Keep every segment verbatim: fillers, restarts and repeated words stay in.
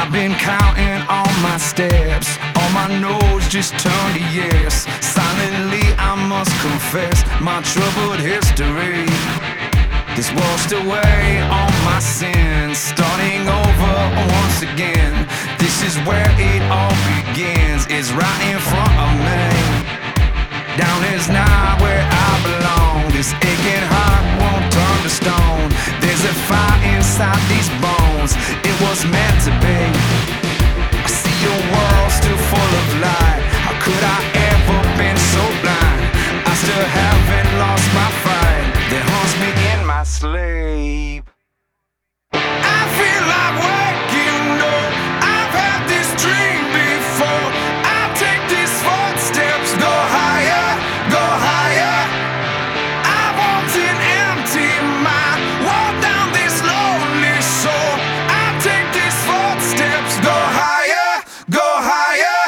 I've been counting all my steps, all my no's just turned to yes. Silently I must confess my troubled history is washed away all my sins, starting over once again. This is where it all begins, it's right in front of me. Down is not where I belong, this aching heart won't turn to stone. There's a fire inside these bones, it was meant to be. I see your world still full of light, how could I ever been so blind? I still haven't lost my fight that haunts me in my sleep. I feel like waking up, I've had this dream before. I take these footsteps, go higher, go higher. I want an empty mind, walk down this lonely shore. I take these footsteps, go higher, go higher.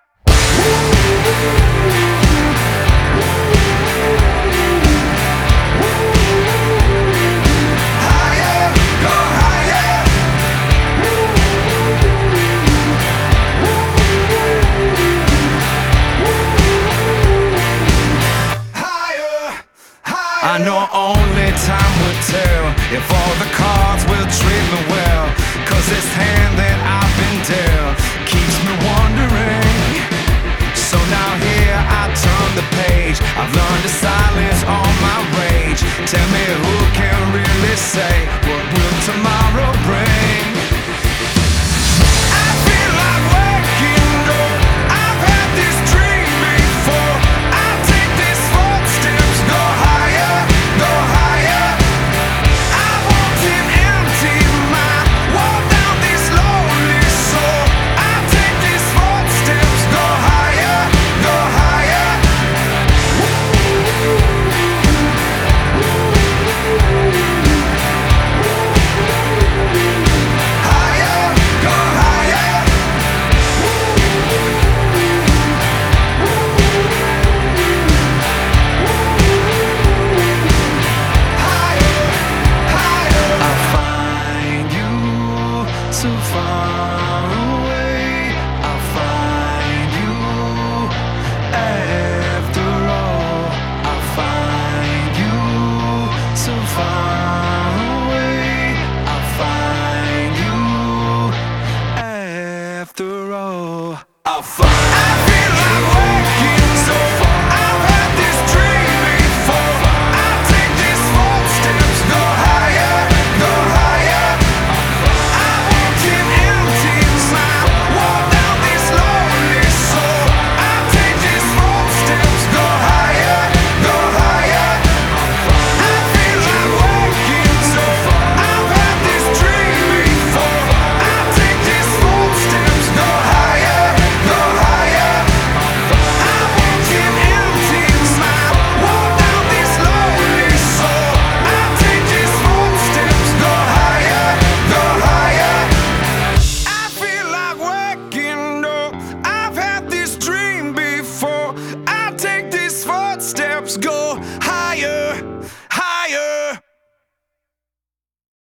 I know only time will tell if all the cards will treat me well, cause this hand that I've been dealt keeps me wondering. So now here I turn the page, I've learned to silence all my rage. Tell me